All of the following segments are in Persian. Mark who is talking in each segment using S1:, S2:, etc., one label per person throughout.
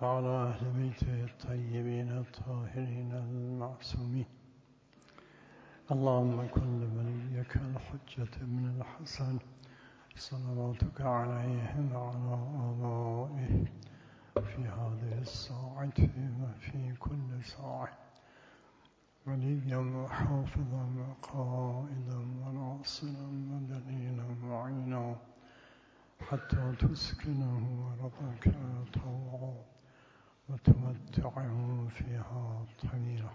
S1: وعلى أهل بيته الطيبين الطاهرين المعصومين. اللهم كن لوليك الحجة بن الحسن صلواتك عليه وعلى آبائه في هذه الساعة وفي كل ساعة، وليا وحافظا وقائدا وناصرا ودليلا معينا، حتى تسكنه أرضك طوعا وتمتعه فيها طويلا.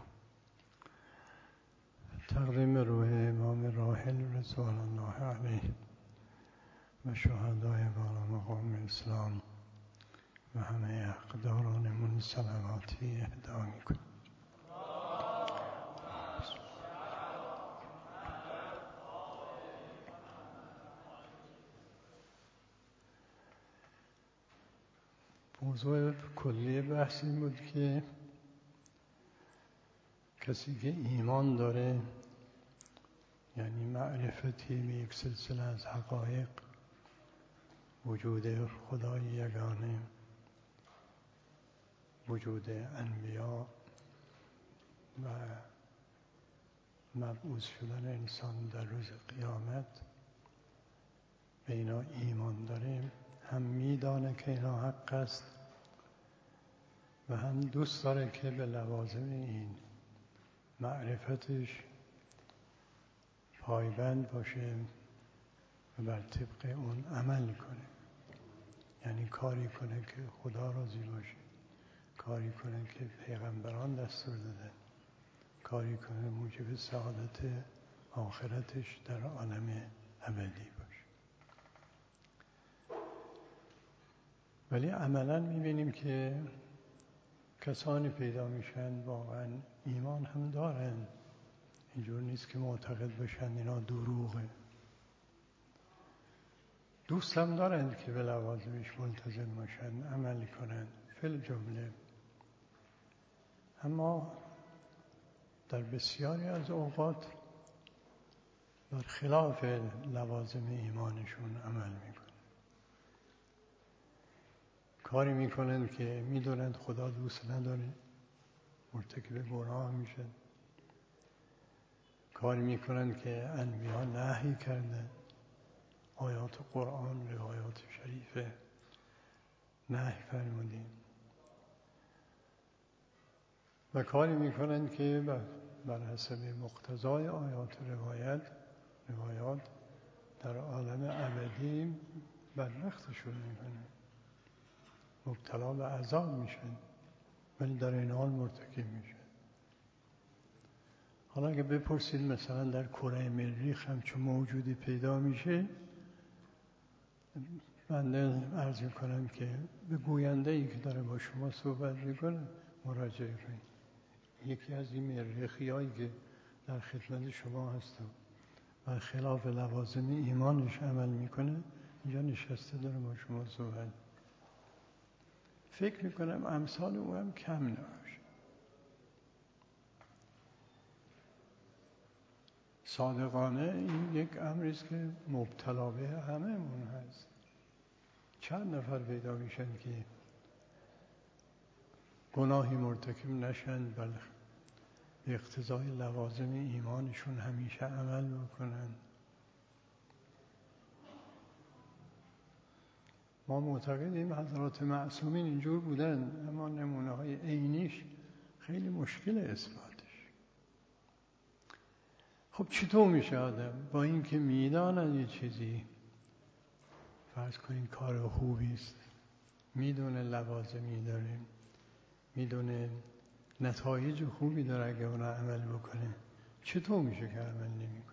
S1: تقدیم روح امام راحل رضوان الله علیه و شهدای بالا مقام اسلام و همه اقدارانمون صلواتی اهدا میکنیم. موضوع کلی بحث این بود که کسی که ایمان داره، یعنی معرفتی به یک سلسله از حقایق، وجود خدای یگانه، وجود انبیا و مبعوث شدن انسان در روز قیامت، به اینا ایمان داره، هم میدانه که اینا حق است و هم دوست داره که به لوازم این معرفتش پایبند باشه و بر طبق اون عمل کنه. یعنی کاری کنه که خدا راضی باشه، کاری کنه که پیغمبران دستور دادن، کاری کنه موجب سعادت آخرتش در عالم ابدی باشه. ولی عملاً میبینیم که کسانی پیدا میشن واقعاً ایمان هم دارن، اینجور نیست که معتقد باشن اینا دروغه، دوست هم دارن که به لوازمش ملتزم باشن، عمل کنن فی الجمله، اما در بسیاری از اوقات بر خلاف لوازم ایمانشون عمل میکنن. کاری میکنن که میدونن خدا دوست نداره، مرتکب گناه میشن. کاری میکنن که انبیا نهی کردن، آیات قرآن، روایات شریفه نهی فرمودیم، و کاری میکنن که بر حسب مقتضای آیات روایات در عالم ابدی بدبختشون میکنن، مبتلا به عذاب میشن، ولی در این حال مرتکب میشن. حالا اگه بپرسید مثلا در کره مریخ همچون موجودی پیدا میشه، بنده عرض میکنم که به گوینده ای که داره با شما صحبت میکنه مراجعه کنید. یکی از این مریخی هایی که در خدمت شما هست و خلاف لوازم ایمانش عمل میکنه، اینجا نشسته داره با شما صحبت. فکر میکنم امثال او هم کم نباشه. صادقانه این یک امریست که مبتلا به همه‌مون هست. چند نفر پیدا میشن که گناهی مرتکب نشن، بل به اقتضای لوازم ایمانشون همیشه عمل بکنن. ما معتقدیم حضرات معصومین اینجور بودن، اما نمونه های عینیش خیلی مشکل اثباتش. خب چطور میشه آدم با اینکه میدانن یه چیزی، فرض کنین کار خوبی است، میدونه لوازمی داره، میدونه نتایج خوبی داره اگه اون عمل بکنه، چطور میشه که عمل نمیکنه؟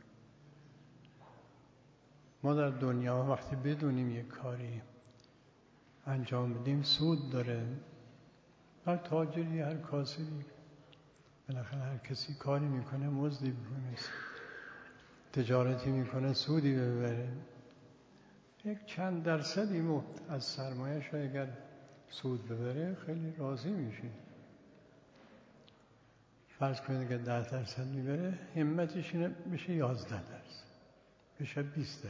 S1: ما در دنیا وقتی بدونیم یک کاری انجام بدیم سود داره، هر تاجری، هر کاسبی، بالاخره هر کسی کاری میکنه مزدی میکنه، تجارتی میکنه سودی ببره، یک چند درصدی از سرمایه‌اش اگر سود ببره خیلی راضی میشه. فرض کنید که 10% میبره، همتش اینه بشه 11%، بشه 20%.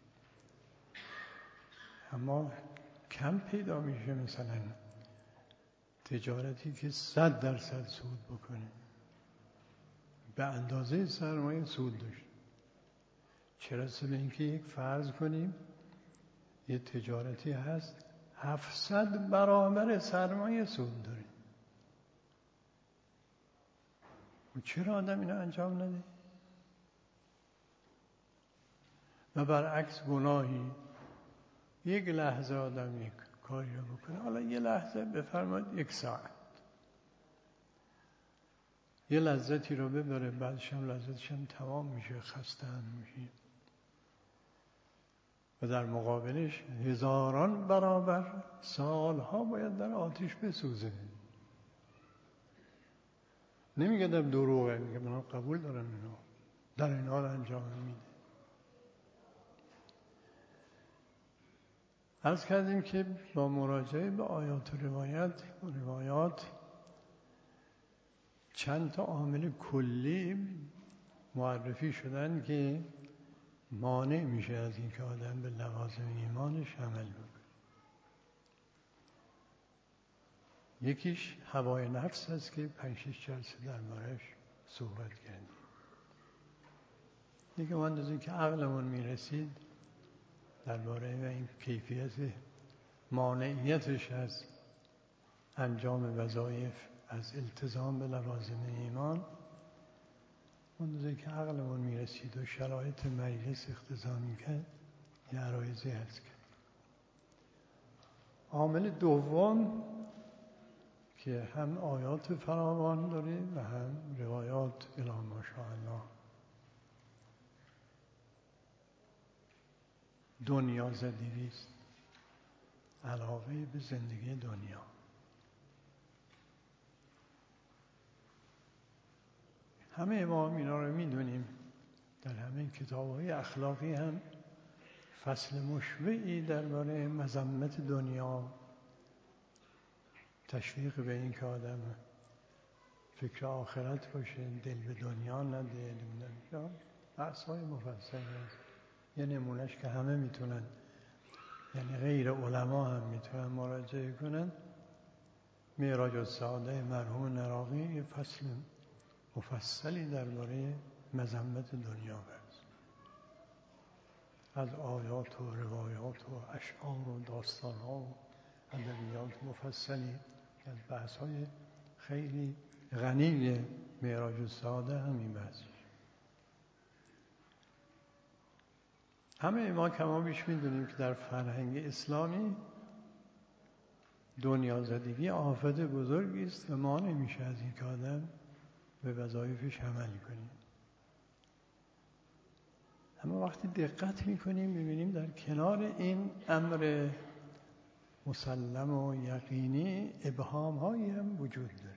S1: اما کم پیدا میشه مثلا تجارتی که 100% سود بکنه، به اندازه سرمایه سود داشت. چه رسه به اینکه یک فرض کنیم یه تجارتی هست 700 برابر سرمایه سود داره، و چرا آدم اینو انجام نده؟ و برعکس گناهی یک لحظه آدم یک کاری رو بکنه، حالا یه لحظه بفرمایید 1 ساعت، یه لذتی رو ببره، بعدش هم لذتش هم تمام میشه، خسته هم میشه، و در مقابلش هزاران برابر سالها باید در آتش بسوزه. نمیگه در دروغه، میگه من قبول دارم اینو، در این حال انجام میده. عرض کردیم که با مراجعه به آیات و روایات چند تا عامل کلی معرفی شدن که مانع میشه از اینکه آدم به لوازم ایمانش عمل بکنه. یکیش هوای نفس هست که 5-6 جلسه درباره‌اش صحبت کردیم. دیگه من از اینکه عقلمون میرسید درباره این کیفیت مانعیتش از انجام وظایف، از التزام به لوازم ایمان، اون که عقلمون میرسید و شرایط مجلس اقتضا میکرد یه عرایضی هست کرد. عامل دوم که هم آیات فراوان داره و هم روایات الی ماشاءالله، دنیا زدگی است، علاقه به زندگی دنیا. همه ما اینا رو میدونیم، در همه کتاب‌های اخلاقی هم فصل مشبعی درباره مذمت دنیا، تشویق به این که آدم فکر آخرت باشه، دل به دنیا نده، بحث‌های مفصلی هست. یه نمونهش که همه میتونن، یعنی غیر علما هم میتونن مراجعه کنن، معراج السعاده مرحوم نراقی یه فصل مفصلی درباره مذمت دنیا هست، از آیات و روایات و اشعار و داستان‌ها و ادبیات مفصلی از بحث‌های خیلی غنی معراج السعاده همین بحث. همه ما کما بیش میدونیم که در فرهنگ اسلامی دنیا زدگی آفت بزرگی است و مانع میشه از این که آدم به وظایفش عمل کنیم. اما وقتی دقت میکنیم میبینیم در کنار این امر مسلم و یقینی ابهام هایی هم وجود داره.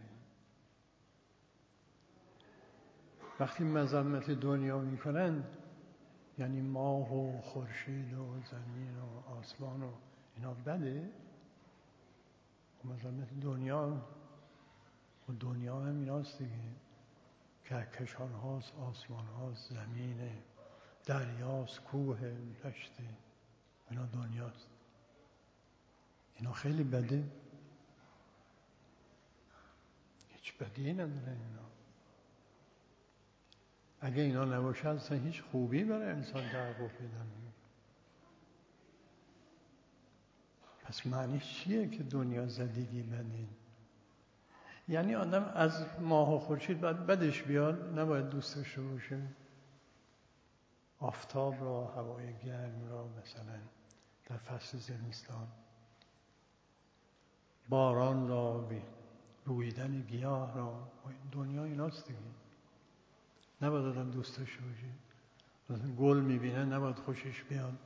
S1: وقتی مذمت دنیا میکنن، یعنی ماه و خورشید و زمین و آسمان و اینا بده، و مذمت دنیا و دنیا هم ایناست دیگه، کهکشان هاست، آسمان هاست، زمینه، دریاست، کوه، دشته، اینا دنیاست. اینا خیلی بده، هیچ بدی نداره اینا. اگه اینا نباشه اصلا هیچ خوبی برای انسان تحقق پیدا نمی‌کنه. پس معنیش چیه که دنیا زدگی بده؟ یعنی آدم از ماه و خورشید باید بدش بیاد، نباید دوست داشته باشه؟ آفتاب را، هوای گرم را، مثلا در فصل زمستان باران را، رویدن گیاه را، دنیا ایناست دیگه. نباید آدم دوست داشته باشه. مثلا گل میبینه نباید خوشش بیاد،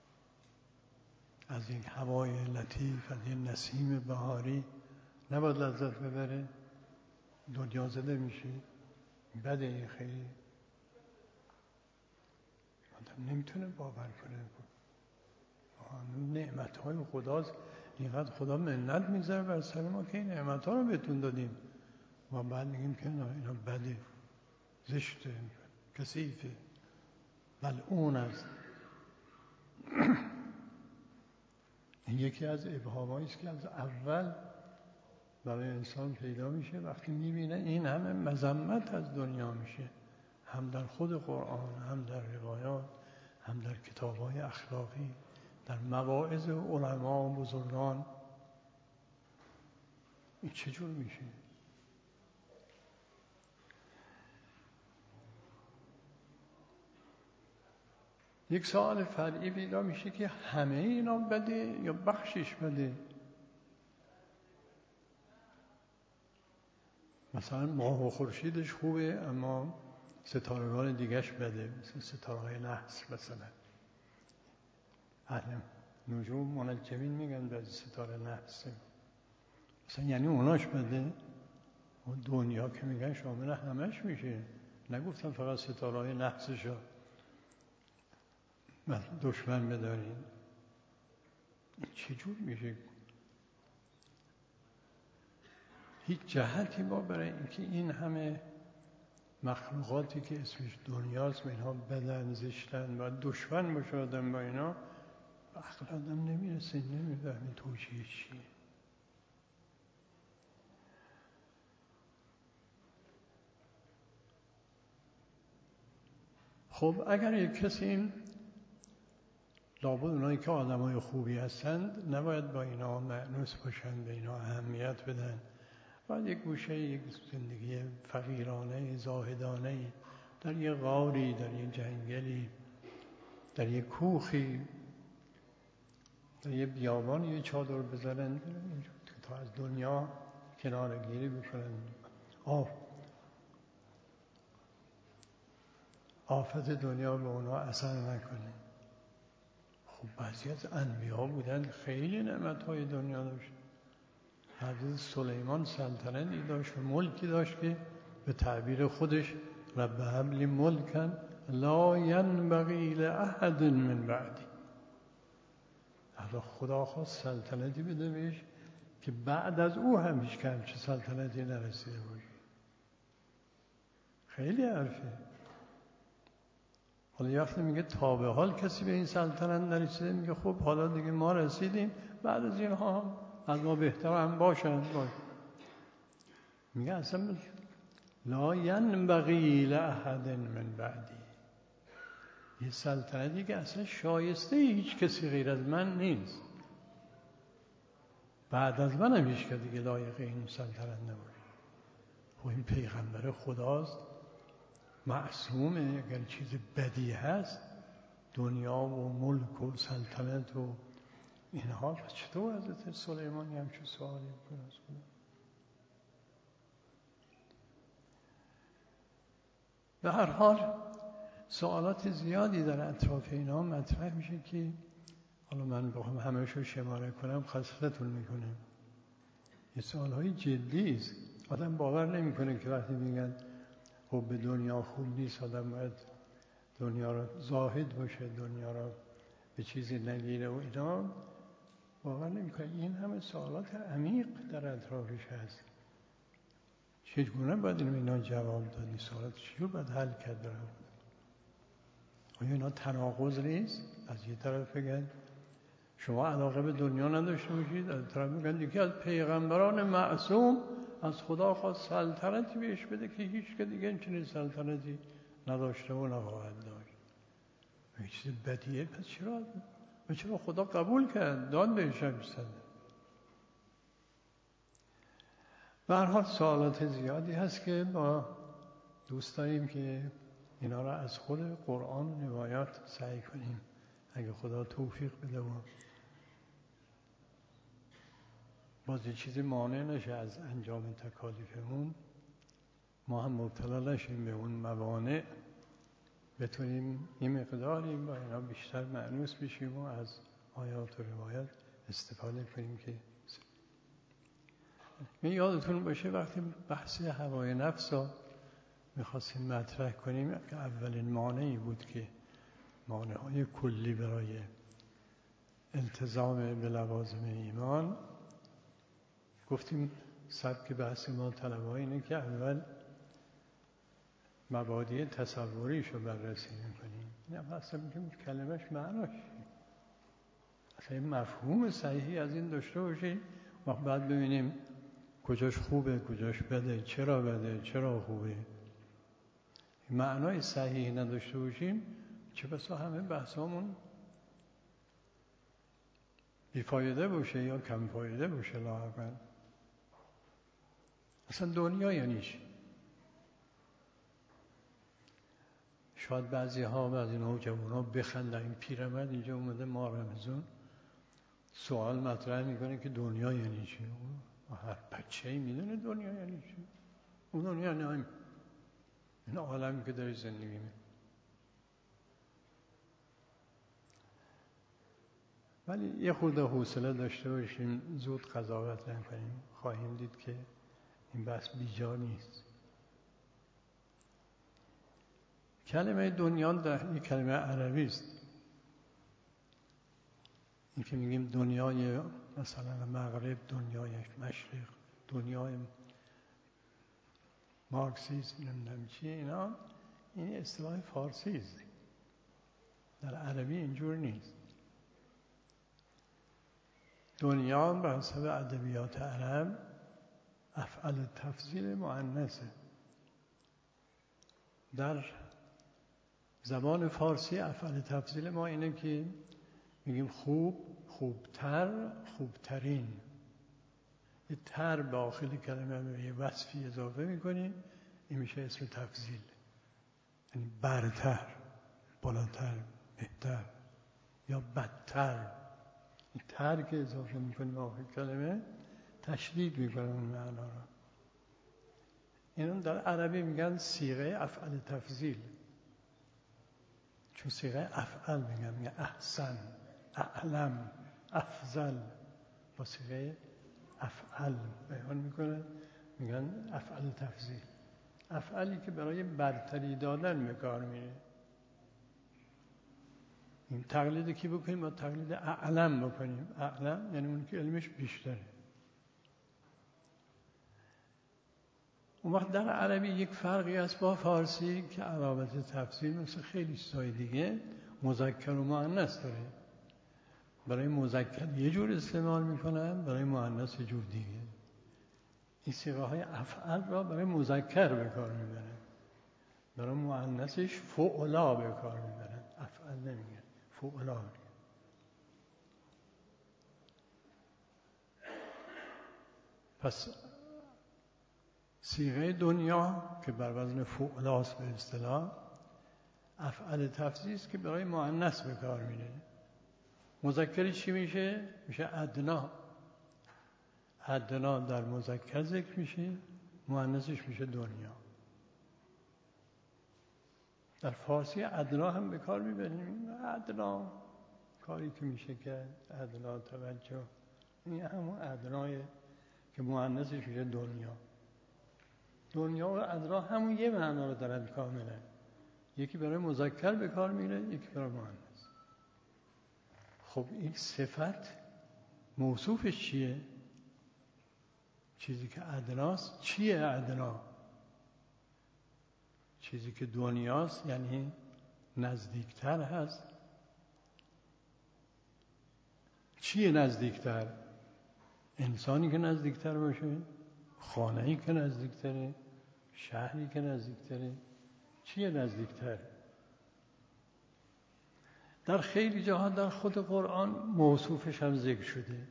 S1: از این هوای لطیف، از این نسیم بهاری نباید لذت ببره، دنیا زده میشه. بده این خیلی، آدم نمیتونه باور کنه. نعمت‌های خداست، اینقدر خدا منت میذاره بر سر ما که این نعمت‌ها رو بهتون دادیم، و بعد میگیم که نه اینا بده، زشته، کثیفه، ملعون است. این یکی از ابهامایی است که از اول برای انسان پیدا میشه وقتی میبینه این همه مذمت از دنیا میشه، هم در خود قرآن، هم در روایات، هم در کتاب‌های اخلاقی، در مواعظ علما و بزرگان. این چجور میشه؟ یک سوال فرعی پیدا میشه که همه اینا بده یا بخشش بده؟ مثلا ماه و خورشیدش خوبه اما ستارگان دیگهش بده، مثل ستاره نحس مثلا. اهل نجوم منجمین میگن بعضی ستاره نحسه مثلا، یعنی اوناش بده؟ اون دنیا که میگن شامل همش میشه، نگفتم فقط ستاره نحسشو دشمن بدارین. این چجور میشه؟ هیچ جهتی ما برای اینکه این همه مخلوقاتی که اسمش دنیاست و اینها بدن زشتن و دشمن باشه آدم با اینا، عقل آدم نمیرسه، نمیفهمه توجیه چیه. خب اگر یک کسی این لابد اونایی که آدمای خوبی هستند نباید با اینا مأنوس باشند، به اینا اهمیت بدن، باید یک گوشه یک زندگی فقیرانه زاهدانه در یک غاری، در یک جنگلی، در یک کوخی، در یک بیابانی یه چادر بزنن تا از دنیا کناره‌گیری بکنن، آفت دنیا به اونا اثر نکنه. خب بعضی از انبیا بودن خیلی نعمت‌های دنیا داشت. حضرت سلیمان سلطنتی داشت و ملکی داشت که به تعبیر خودش رب هب لی ملکا لا ینبغی لاحد من بعدی. خدا خواست سلطنتی بده بهش که بعد از او هم هیچ همچین سلطنتی نرسیده باشه. خیلی حرفه. حالا یه وقتی میگه تا به حال کسی به این سلطنت نرسیده، میگه خب حالا دیگه ما رسیدیم، بعد از اینها هم از ما بهتر هم باشن. میگه اصلا لا ینبغی لاحد من بعدی، یه سلطنتی که اصلا شایسته هیچ کسی غیر از من نیست، بعد از من هم هیچ کسی دیگه لایق این سلطنت نباشه. خب این پیغمبر خداست، معصومه، اگر چیز بدی هست دنیا و ملک و سلطنت و اینها، پس چطور حضرت سلیمانی همچون سوالی بکنه؟ به هر حال سوالات زیادی در اطراف اینا مطرح میشه که حالا من بخوام همه‌شو شماره کنم خستتون میکنم. یه سوالهای جدی است. آدم باور نمیکنه که وقتی میگن خب به دنیا خوب نیست، آدم باید دنیا را زاهد باشه، دنیا را به چیزی نگیره و اینا، باور نمیکنه. این همه سوالات عمیق در اطرافش هست. چگونه باید اینا جواب داد؟ این سوالات چجور باید حل کرد؟ آیا اینا تناقض نیست؟ از یه طرف بگن شما علاقه به دنیا نداشته باشید، از طرف بگن یکی از پیغمبران معصوم از خدا خواست سلطنتی بهش بده که هیچ که دیگه چنین سلطنتی نداشته و نخواهد داشت. این چیز بدیه، پس چرا خدا قبول کرد، داد بهش همچنین؟ به هر حال سوالات زیادی هست که ما دوست داریم که اینا را از خود قرآن و روایات سعی کنیم، اگه خدا توفیق بده و باز یه چیزی مانع نشه از انجام تکالیفمون، ما هم مبتلا نشیم به اون موانع، بتونیم این مقداری با اینا بیشتر مأنوس بشیم و از آیات و روایات استفاده کنیم. که یادتون باشه وقتی بحث هوای نفس رو میخواستیم مطرح کنیم که اولین مانعی بود که مانعهای کلی برای التزام به لوازم ایمان، گفتیم سبک بحث ما طلبه اینه که اول مبادی تصوریش رو بررسی میکنیم. این اصلا میگیم کلمش معناش اصلا مفهوم صحیحی از این داشته باشیم و بعد ببینیم کجاش خوبه کجاش بده، چرا بده چرا خوبه، معنای صحیح نداشته باشیم چه بسا همه بحثامون بیفایده باشه یا کم فایده باشه. لااقل اصلا دنیا یعنی چی؟ شاید بعضی نوجوان ها بخندن، این پیرمرد اینجا اومده ما رمضان سوال مطرح میکنه که دنیا یعنی چی؟ هر بچه‌ای میدونه دنیا یعنی چی. اون دنیا نه این عالمی که داری زندگی می‌کنی. ولی یه خورده حوصله داشته باشیم، زود قضاوت نکنیم، خواهیم دید که این بحث بیجا نیست. کلمه دنیا در یک کلمه عربی است. این که میگیم دنیای مثلا مغرب، دنیای مشرق، دنیای مارکسیسم، نمیدونم چی، اینا این اصطلاح فارسی است، در عربی اینجور نیست. دنیا به حسب ادبیات عرب افعال تفضیل مؤنثه. در زبان فارسی افعال تفضیل ما اینه که میگیم خوب، خوبتر، خوبترین. یه تر به آخر کلمه به یه وصفی اضافه میکنیم، این میشه اسم تفضیل، یعنی برتر، بالاتر، بهتر یا بدتر. این تر که اضافه میکنیم به آخر کلمه تشدید میکنه اون معنا را. اینم در عربی میگن صیغه افعال تفضیل، چون صیغه افعال میگن احسن، اعلم، افضل، با صیغه افعال بیان میکنن، میگن افعال تفضیل. افعالی که برای برتری دادن به کار میره. این تقلید کی بکنیم؟ با تقلید اعلم بکنیم. اعلم یعنی اون که علمش بیشتره. اون وقت در عربی یک فرقی هست با فارسی که علامت تفضیل مثل خیلی چیزای دیگه مذکر و مؤنث داره. برای مذکر یه جور استعمال میکنن، برای مؤنث یه جور دیگه. این صیغه های افعال را برای مذکر به کار میبرن، برای مؤنثش فعلا به کار میبرن، افعال نمیگن، فعلا میگن. پس صیغه دنیا که بر وزن فعلاست به اصطلاح، افعال تفضیل است که برای مؤنث به کار میره. مذکری چی میشه؟ میشه ادنا. ادنا در مذکر ذکر میشه، مؤنثش میشه دنیا. در فارسی ادنا هم به کار میبریم. ادنا کاری که میشه کرد، ادنا توجه، این همون ادنای که مؤنثش میشه دنیا. دنیا و ادنا همون یه معنا رو دارن کاملا. یکی برای مذکر به کار میره، یکی برای مؤنث. خب این صفت موصوفش چیه؟ چیزی که ادناست. چیه ادنا؟ چیزی که دنیاست، یعنی نزدیکتر هست. چیه نزدیکتر؟ انسانی که نزدیکتر باشه، خانه‌ای که نزدیکتره، شهری که نزدیکتره. چیه نزدیکتر؟ در خیلی جاها در خود قرآن موصوفش هم ذکر شده.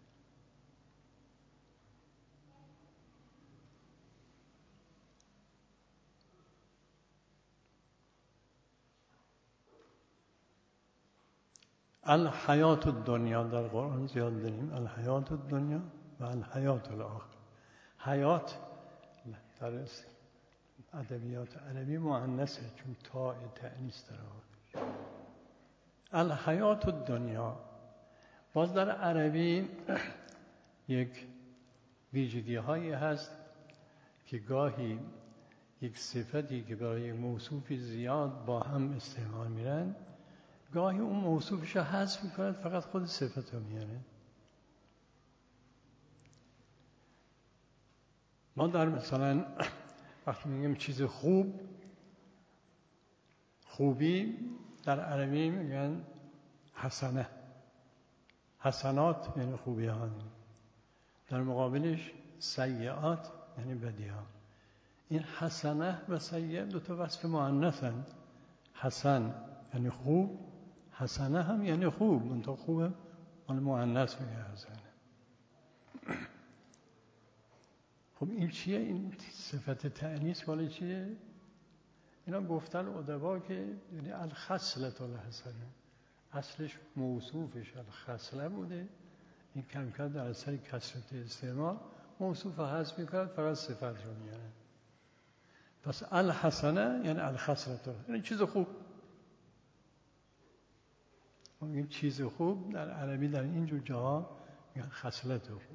S1: الحیات الدنیا در قرآن زیاد داریم، الحیات الدنیا و الحیات الاخره. حیات در ادبیات عربی مؤنثه، چون تاء تأنیث داره. الحیات الدنیا باز در عربی یک ویژگی هایی هست که گاهی یک صفتی که برای موصوفی زیاد با هم استعمال میرن، گاهی اون موصوفش رو حذف میکنن، فقط خود صفت رو میاره. ما در مثلا وقتی میگیم چیز خوب، خوبی در عربی میگن حسنه. حسنات یعنی خوبی ها. در مقابلش سیئات یعنی بدیها. این حسنه و سیئه دو تا وصف مؤنثند. حسن یعنی خوب، حسنه هم یعنی خوب، اون تا خوبه مال مؤنث میگه حسنه. خب این چیه؟ این صفت تأنیث مال چیه؟ اینا گفتن ادبا که یعنی الخصلة الحسنه، اصلش موصوفش الخصله بوده، این کم کم در اثر کثرت استعمال موصوف حذف میکنند، فقط صفت رو میارن. پس الحسنه یعنی الخصلة، یعنی چیز خوب. ما میگیم چیز خوب در عربی در اینجور جاها میگن خصلت خوب.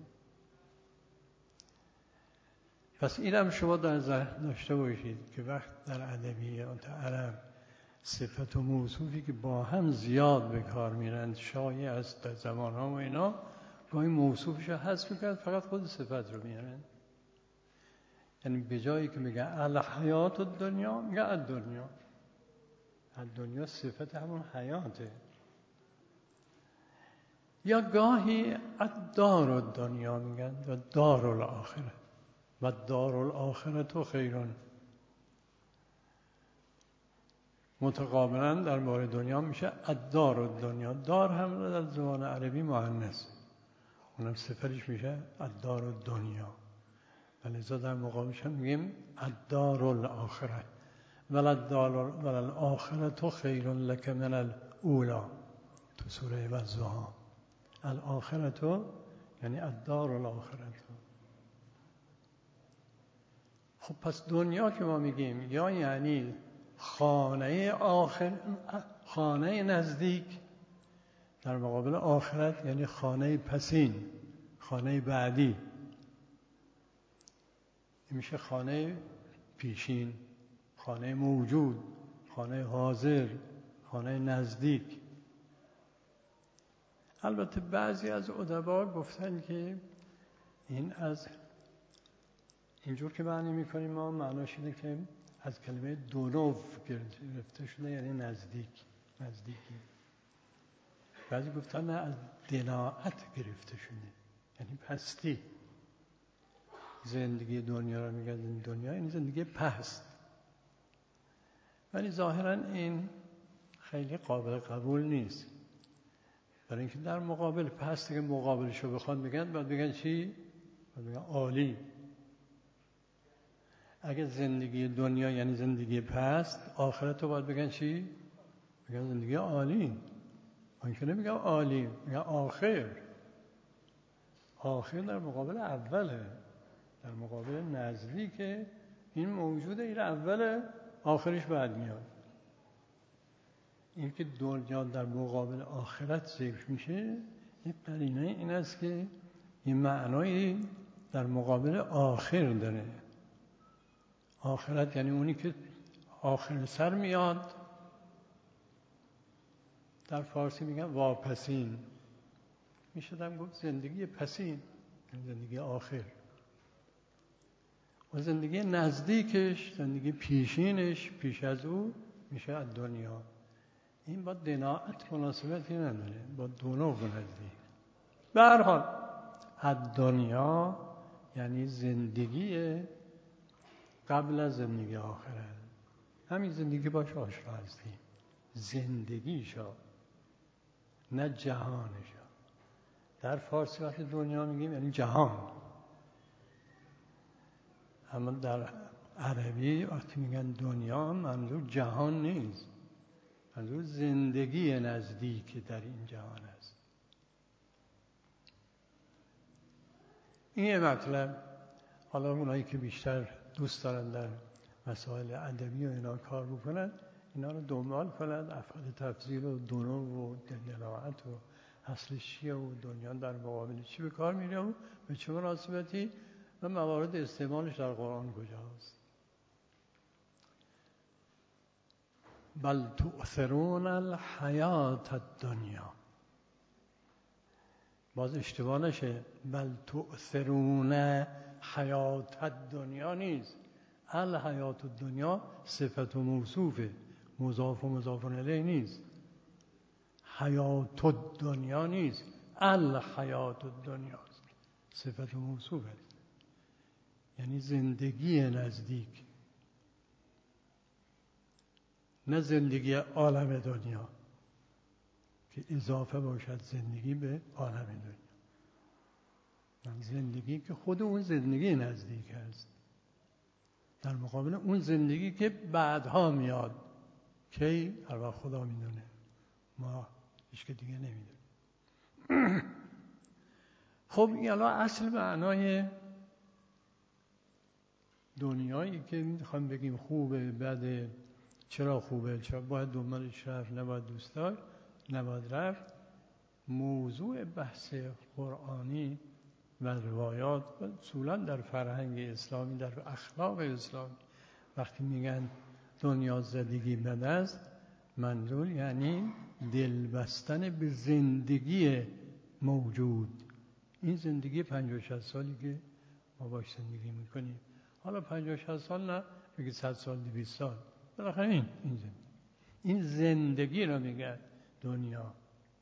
S1: پس اینم شما در ذهن داشته باشید که وقت در ادبیات عرب صفت و موصوفی که با هم زیاد به کار میرند، شایع است در زبان‌ها و اینا، گاهی موصوفش رو حذف میکنند، فقط خود صفت رو میارن. یعنی به جایی که میگه الحیات الدنیا میگه الدنیا. الدنیا صفت همون حیاته. یا گاهی الدار الدنیا میگن و دار الاخره و دار الاخره تو خیرون. متقابلا در مورد دنیا میشه الدار الدنیا. دار هم در زبان عربی مؤنث، اونم صفتش میشه الدار الدنیا. ولذا در مقابلش هم میگیم الدار الاخره وللآخره تو خیر لک من الاولی تو سوره والضحی. الاخره تو یعنی الدار الاخره. خب پس دنیا که ما میگیم یا یعنی خانه آخر، خانه نزدیک، در مقابل آخرت یعنی خانه پسین، خانه بعدی. میشه خانه پیشین، خانه موجود، خانه حاضر، خانه نزدیک. البته بعضی از ادبا گفتن که این از اینجور که معنی میکنیم ما، معناش اینه که از کلمه دونو گرفته شده، یعنی نزدیک، نزدیکی. بعضی گفتن نه، از دناعت گرفته شده، یعنی پستی. زندگی دنیا رو میگن دنیا، این زندگی پست. ولی ظاهرا این خیلی قابل قبول نیست، برای اینکه در مقابل پست که مقابلش رو بخوان بگن، باید بگن چی؟ باید بگن عالی. اگه زندگی دنیا یعنی زندگی پست، آخرت رو باید بگن چی؟ بگن زندگی عالی. من که نمیگم عالی، میگم آخر. آخر در مقابل اوله، در مقابل نزلی که این موجوده، این اوله، آخرش بعد میاد. این که دنیا در مقابل آخرت ذکر میشه، این قرینه این است که این معنایی در مقابل آخر داره. آخرت یعنی اونی که آخر سر میاد، در فارسی میگن واپسین. میشدم گفت زندگی پسین، زندگی آخر. و زندگی نزدیکش، زندگی پیشینش، پیش از او میشه از دنیا. این با دناعت مناسبتی نداره، با دونو نزدیک. به هر حال از دنیا یعنی زندگی قبل از زندگی آخره. همین زندگی باش آشنا هستیم، زندگیشا، نه جهانشا. در فارسی وقتی دنیا میگیم یعنی جهان، اما در عربی وقتی میگن دنیا منظور جهان نیست، منظور زندگی نزدیک در این جهان است. این یه مطلب. حالا اونایی که بیشتر دوست دارن در مسائل ادبی و اینا کار بکنن، اینا رو دنبال کنن، افعال تفضیل و دونو و دناعت و اصلش چیه و دنیا در مقابل چی به کار میره و به چه مناسبتی و موارد استعمالش در قرآن کجاست. بل تؤثرون الحیات الدنیا. باز اشتباه نشه، بل تؤثرون حیات الدنیا نیست. الحیات الدنیا صفت و موصوفه، مضاف و مضاف الیه نیست. حیات الدنیا نیست، الحیات الدنیا صفت و موصوفه. یعنی زندگی نزدیک، نه زندگی عالم دنیا که اضافه باشد زندگی به عالم دنیا، یعنی زندگی که خود اون زندگی نزدیک است در مقابل اون زندگی که بعدها میاد، کی؟ هر وقت خدا میدونه، ما هیچ که دیگه نمیدونه. خب این الان اصل معنای دنیایی که میخوایم بگیم خوبه بده، چرا خوبه، چرا باید دنبالش رفت، نباید دوست داشت، نباید رفت. موضوع بحث قرآنی و روایات و اصولا در فرهنگ اسلامی، در اخلاق اسلامی، وقتی میگن دنیا زندگی بده است، منظور یعنی دل بستن به زندگی موجود. این زندگی 50-60 سالی که ما باش زندگی میکنیم، حالا 50-60 سال نه، بگید 100 سال 200 سال، بالاخره این زندگی رو میگن دنیا،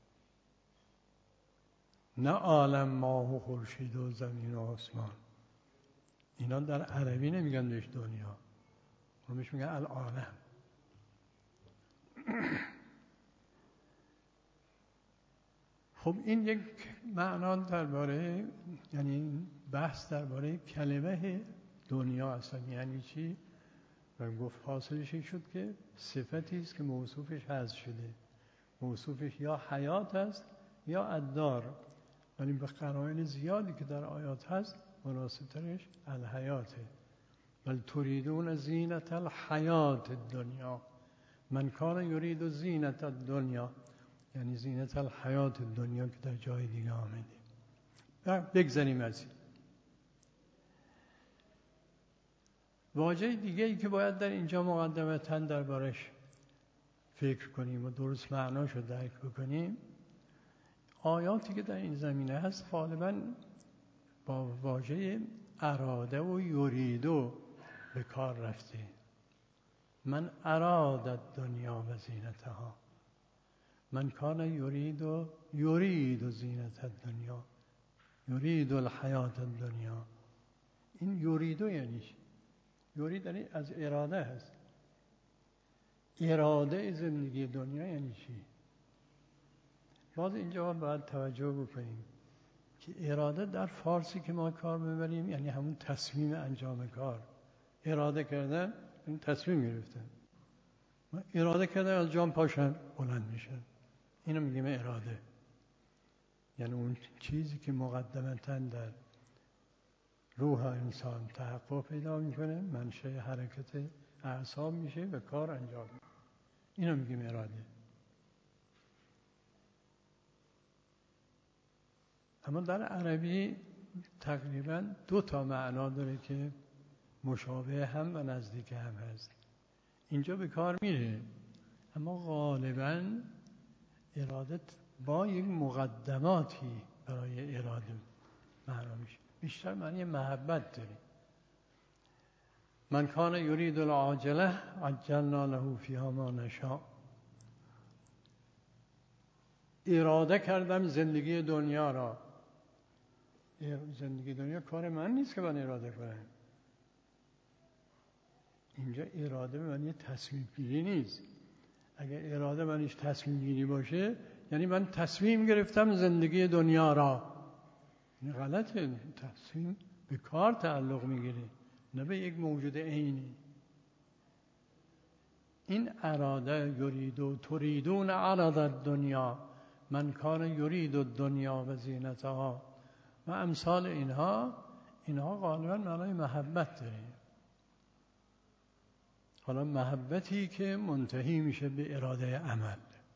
S1: نه عالم ماه و خورشید و زمین و آسمان. اینا در عربی نمیگن بهش دنیا، اون بهش میگن العالم. خب این یک معنا درباره، یعنی بحث درباره کلمه دنیا اصلا یعنی چی، و گفت حاصلش این شد که صفتی است که موصوفش حذف شده، موصوفش یا حیات است یا الدار، ولی به قرائن زیادی که در آیات هست مناسبترش الحیاته. بل تریدون زینت الحیات الدنیا، من کان یرید زینت الدنیا، یعنی زینت الحیات الدنیا که در جای دیگه آمده. بگذاریم از این. واژه دیگه ای که باید در اینجا مقدمتاً دربارش فکر کنیم و درست معناش رو درک بکنیم، آیاتی که در این زمینه هست غالباً با واژه اراده و یریدو به کار رفته. من اراد دنیا و زینتها، من کان یرید زینت الدنیا، یرید الحیات الدنیا. این یریدو یعنی چی؟ یرید یعنی از اراده هست. اراده زندگی دنیا یعنی چی؟ باز اینجا باید توجه بکنیم که اراده در فارسی که ما کار ببریم یعنی همون تصمیم انجام کار. اراده کردن این تصمیم گرفتن، اراده کردن از جام پاشن بلند میشن، اینو میگیم اراده. یعنی اون چیزی که مقدمتاً در روح انسان تحقق پیدا میکنه، منشأ حرکت اعصاب میشه و کار انجام میشه، اینو میگیم اراده. اما در عربی تقریباً 2 معنا داره که مشابه هم و نزدیک هم هست. اینجا به کار میره، اما غالباً اراده با یک مقدماتی برای اراده معنا میشه، بیشتر معنی محبت داره. من کان یرید العاجله عجلنا له فیها ما نشاء. اراده کردم زندگی دنیا را. زندگی دنیا کار من نیست که من اراده کنم. اینجا اراده به معنی تصمیم گیری نیست. اگر اراده معنیش تصمیم گیری باشه یعنی من تصمیم گرفتم زندگی دنیا را. این غلطه. تصمیم به کار تعلق میگیره، نه به یک موجود عینی. این اراده یرید و تریدون عرض الدنیا، من کان یرید الدنیا و زینتها و امثال اینها غالبا معنای محبت داره. حالا محبتی که منتهی میشه به اراده عمل.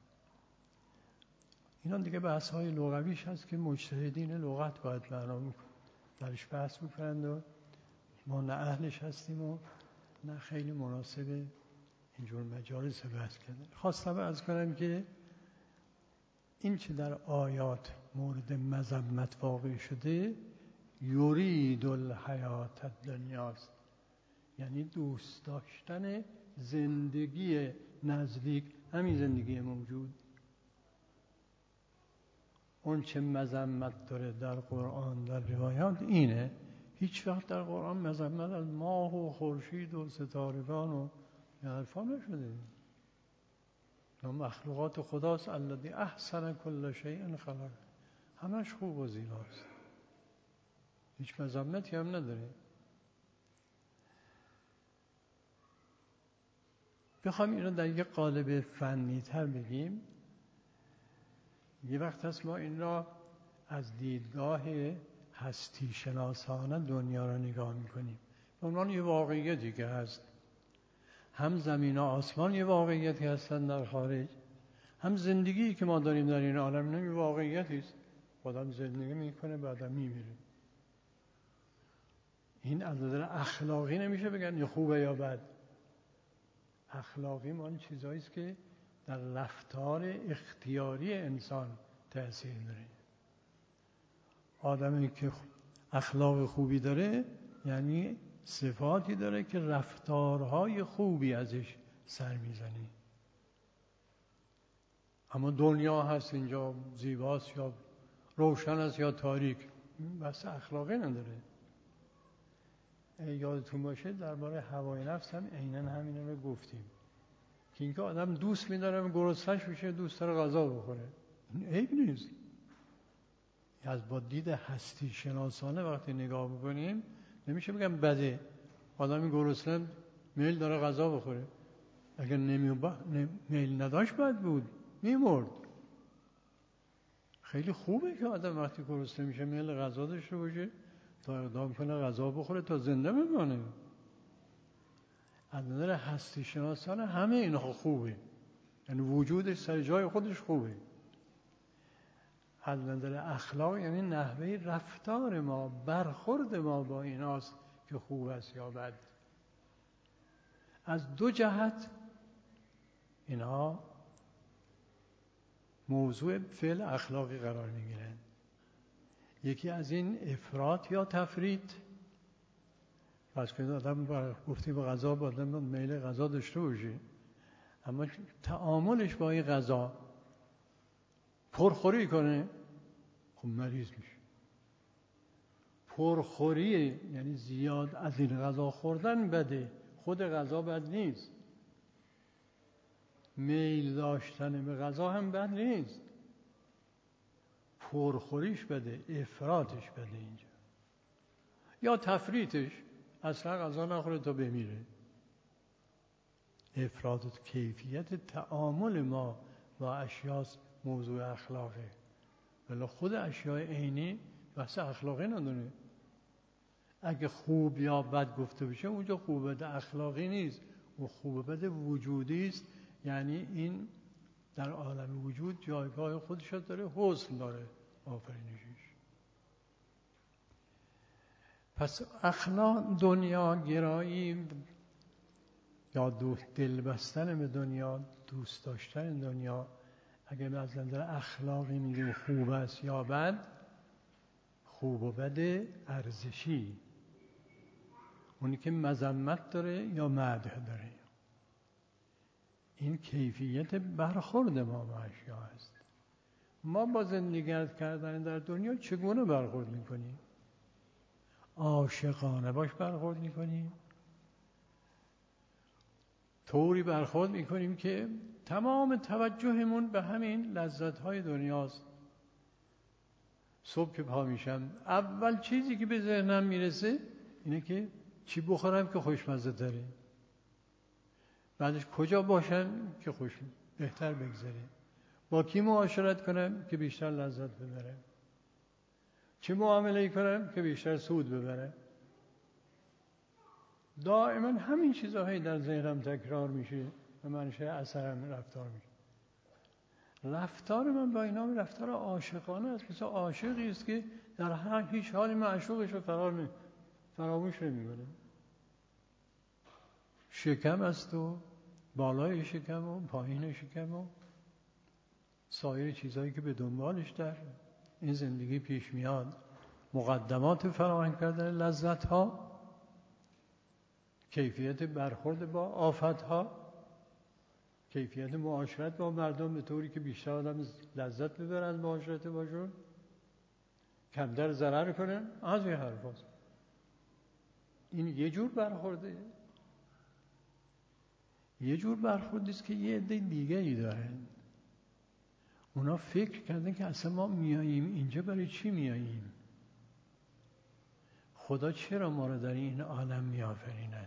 S1: اینا دیگه بحث های لغویش هست که مجتهدین لغت باید درش بحث میکنند و ما نه اهلش هستیم و نه خیلی مناسب اینجور مجالس بحث کردن. خواستم عرض کنم که این چه در آیات مورد مذمت واقع شده یرید الحیات الدنیاست، یعنی دوست داشتن زندگی نزدیک، همین زندگی موجود. اون چه مذمت داره در قرآن در روایات اینه، هیچ وقت در قرآن مذمت از ماه و خورشید و ستارگان و حرفا نشده. مخلوقات خداست، الذی احسن کل شیء خلق، همش خوب و زیباست، هیچ مذمتی هم نداره. بخوام این رو در یک قالب فنی تر بگیم، یه وقت هست ما این را از دیدگاه هستی شناسانه دنیا را نگاه میکنیم به عنوان یه واقعیتی که هست. هم زمین و آسمان یه واقعیتی هستن در خارج، هم زندگی که ما داریم در این عالم یه واقعیتی است. آدم زندگی میکنه بعدم میمیره. این از نظر اخلاقی نمیشه بگن یه خوبه یا بد. اخلاقی ما چیزایی است که در رفتار اختیاری انسان تأثیر داره. آدمی که اخلاق خوبی داره یعنی صفاتی داره که رفتارهای خوبی ازش سر میزنی. اما دنیا هست اینجا زیباست یا روشن است یا تاریک، بس اخلاقی نداره. یادتون باشه درباره هوای نفس هم عیناً همین رو گفتیم که اینکه آدم دوست می‌داره گرسنه‌ش بشه، دوست داره غذا بخوره، این عیب نیست. از با دید هستی شناسانه وقتی نگاه بکنیم نمیشه بگم بده. آدمی گرسنه میل داره غذا بخوره، اگر میل نداشت باید بود میمرد. خیلی خوبه که آدم وقتی گرسنه میشه میل غذا داشته باشه تا اقدام کنه غذا بخوره تا زنده بمانه. از نظر هستی شناسانه همه اینها خوبه، یعنی وجودش سر جای خودش خوبه. از نظر اخلاق یعنی نحوه رفتار ما، برخورد ما با ایناست که خوب است یا بد. از دو جهت اینها موضوع فعل اخلاقی قرار میگیرن. یکی از این افراط یا تفریط. پس که آدم گفتی به غذا با آدم میل غذا داشته باشه، اما تعاملش با این غذا پرخوری کنه، خب مریض میشه. پرخوری یعنی زیاد از این غذا خوردن بده، خود غذا بد نیست. میل داشتن به غذا هم بد نیست، پرخوریش بده، افراطش بده اینجا. یا تفریطش، اصلا غذا نخوره تا بمیره. افراط و کیفیت تعامل ما با اشیاء موضوع اخلاقه، ولی خود اشیاء عینی بحث اخلاقی نداره. اگه خوب یا بد گفته بشه اونجا خوب بد اخلاقی نیست، اون خوب بد وجودی است. یعنی این در عالم وجود جایگاه خودش داره، حسن داره آفرینشش. پس اخلاق دنیا گرایی یا دل بستن به دنیا، دوست داشتن دنیا، اگر از نظر اخلاقی میگیم خوب است یا بد، خوب و بد ارزشی، اونی که مذمت داره یا مدح داره، این کیفیت برخورد ما با اشیا است. ما با زندگی کردن در دنیا چگونه برخورد میکنیم؟ عاشقانه باش برخورد میکنیم، طوری برخورد میکنیم که تمام توجهمون به همین لذت‌های دنیاست. صبح که پا میشم اول چیزی که به ذهنم میرسه اینه که چی بخورم که خوشمزه تره، بعدش کجا باشم که بهتر بگذره، با کی معاشرت کنم که بیشتر لذت ببرم، چه معامله کنم که بیشتر سود ببرم. دائما همین چیزهایی در ذهنم تکرار میشه و منشأ اثرم رفتار میشه. رفتار من با اینا رفتار عاشقانه است، مثل عاشقی است که در هیچ حالی معشوقش رو فراموش نمی‌کنه. شکم است و بالای شکم و پایین شکم و سایر چیزهایی که به دنبالش در این زندگی پیش میاد، مقدمات فراهم کردن لذت‌ها، کیفیت برخورد با آفت‌ها، کیفیت معاشرت با مردم به طوری که بیشتر آدم لذت ببره از معاشرت باشون، کمتر ضرر کنه، از این حرف هست. این یه جور برخورده، یه جور برخوردی است که یه عده دیگه ای دارن. اونا فکر کردن که اصلا ما میاییم اینجا برای چی میاییم؟ خدا چرا ما رو در این عالم میآفریند؟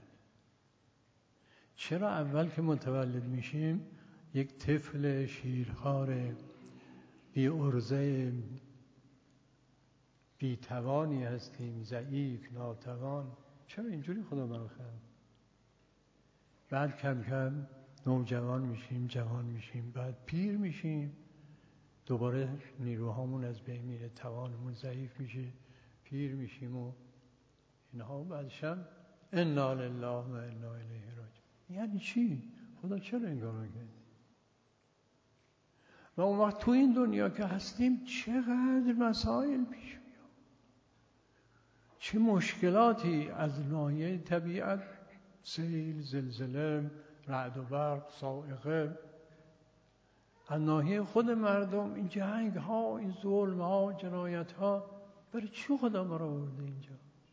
S1: چرا اول که متولد میشیم یک طفل شیرخوار بی عرضه بی توانی هستیم، ضعیف، ناتوان؟ چرا اینجوری خدا ما رو خلق؟ بعد کم کم نوجوان میشیم، جوان میشیم، بعد پیر میشیم، دوباره نیروهامون از بین میره، توانمون ضعیف میشه، پیر میشیم و اینها. بعدشم انا لله و انا الیه راجعون. یعنی چی؟ خدا چرا این کارو کرد؟ و اون وقت تو این دنیا که هستیم چقدر مسائل پیش میاد، چه مشکلاتی از ناحیه طبیعت، سیل، زلزله، رعد و برق، صاعقه، از ناحیه خود مردم این جنگ ها، این ظلم ها، جنایت ها. برای چی خدا ما رو آورده اینجا؟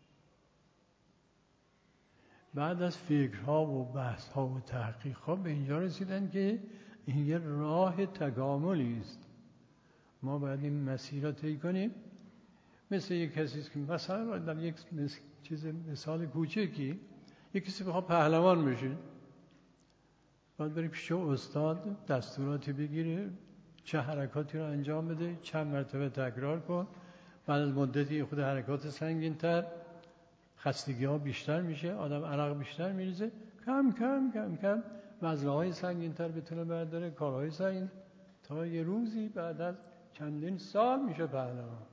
S1: بعد از فکرها و بحثها و تحقیقها به اینجا رسیدن که این یه راه تکاملی است. ما باید این مسیر را طی کنیم. مثل یک کسی است که مثلا در یک مثال کوچکی، یک کسی بخواد پهلوان بشه، باید بری پیش استاد دستوراتی بگیره، چه حرکاتی رو انجام بده، چند مرتبه تکرار کن. بعد از مدتی خود حرکات سنگین‌تر، خستگی ها بیشتر میشه، آدم عرق بیشتر میریزه، کم کم کم کم وزنه‌های سنگین‌تر بتونه برداره، کارهای سنگین، تا یه روزی بعد از چندین سال میشه پهلوان.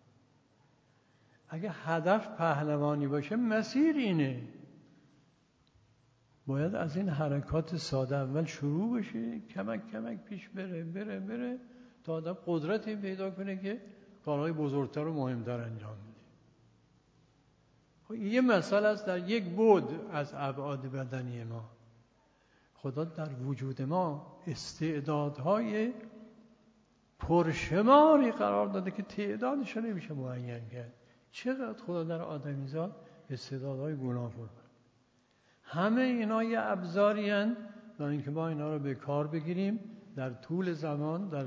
S1: اگه هدف پهلوانی باشه مسیر اینه، باید از این حرکات ساده اول شروع بشه، کمک کمک پیش بره تا آدم قدرتی پیدا کنه که کارهای بزرگتر و مهمتر انجام بده. یه مسئله است در یک بعد از ابعاد بدنی ما. خدا در وجود ما استعدادهای پرشماری قرار داده که تعدادش نمیشه معین کرد. چقدر خدا در آدمیزاد استعدادهای گوناگون. همه اینا یه ابزاری هستند برای اینکه ما اینا رو به کار بگیریم در طول زمان، در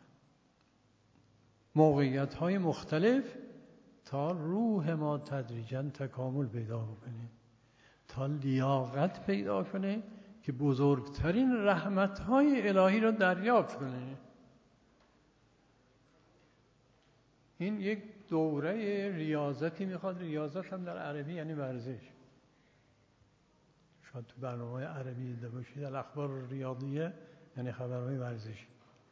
S1: موقعیت‌های مختلف، تا روح ما تدریجاً تکامل پیدا کنه، تا لیاقت پیدا کنه که بزرگترین رحمت‌های الهی رو دریافت کنه. این یک دوره ریاضتی میخواد. ریاضت هم در عربی یعنی ورزش. شاید تو برنامه‌های عربی دیده باشید، الاخبار ریاضیه یعنی خبرهای ورزشی.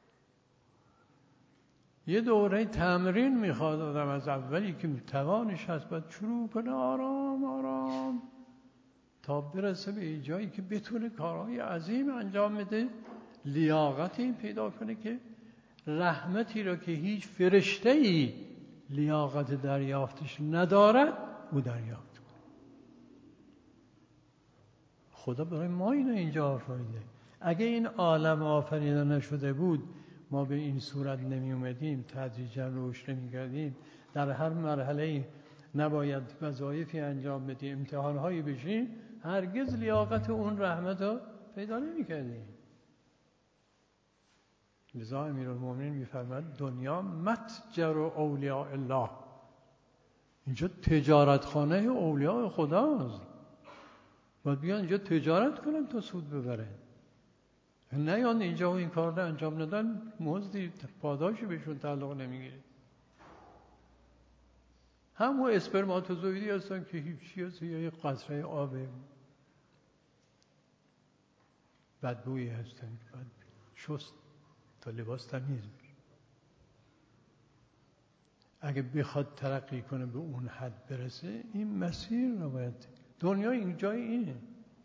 S1: یه دوره تمرین میخواد آدم از اولی که توانش هست باید شروع کنه آرام آرام تا برسه به جایی که بتونه کارهای عظیم انجام بده، لیاقتی پیدا کنه که رحمتی را که هیچ فرشته‌ای لیاقت دریافتش ندارد او دریافت کنه. خدا برای ما اینو اینجا آفریده. اگه این عالم آفریده نشده بود ما به این صورت نمی اومدیم، تدریجا رشد نمی کردیم، در هر مرحله نباید وظایفی انجام بدیم، امتحانهایی بشیم، هرگز لیاقت اون رحمت رو پیدا نمی کردیم. لذا امیرالمومنین می‌فرماید دنیا متجر اولیاء الله، اینجا تجارتخانه اولیاء خداست. باید بیان اینجا تجارت کنن تا سود ببرن، نه یان اینجا و این کار رو انجام ندن مزدی پاداشی بهشون تعلق نمیگیره. همون اسپرماتوزویدی هستن که هیچی هست، یا یک قطره آب بدبویی هستن که باید شست تا لباس تمیز بشه. اگه بخواد ترقی کنه به اون حد برسه، این مسیر رو باید، دنیا این جای اینه.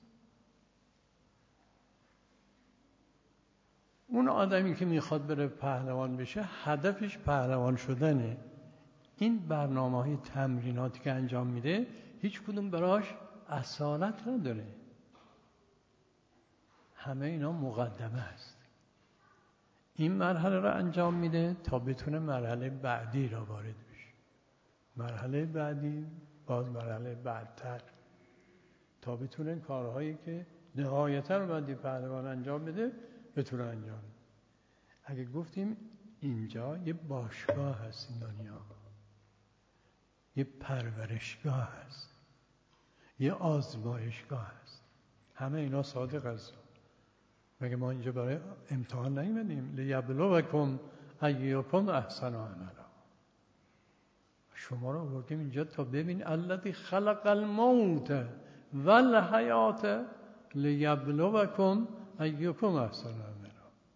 S1: اون آدمی که میخواد بره پهلوان بشه هدفش پهلوان شدنه. این برنامه‌های تمریناتی که انجام میده هیچ کدوم براش اصالت نداره، همه اینا مقدمه است. این مرحله رو انجام میده تا بتونه مرحله بعدی را وارد بشه. مرحله بعدی باز مرحله بعدتر تا بتونه کارهایی که نهایتاً باید پهلوان انجام بده بتونه انجام بده. اگه گفتیم اینجا یه باشگاه هست، این دنیا یه پرورشگاه هست، یه آزمایشگاه هست، همه اینا صادق هست. مگه ما اینجا برای امتحان نیومدیم؟ لیبلوکم ایکم احسن عملا. شما رو آوردیم اینجا تا ببین الذی خلق الموت والحیات لیبلوکم ایکم احسن عملا.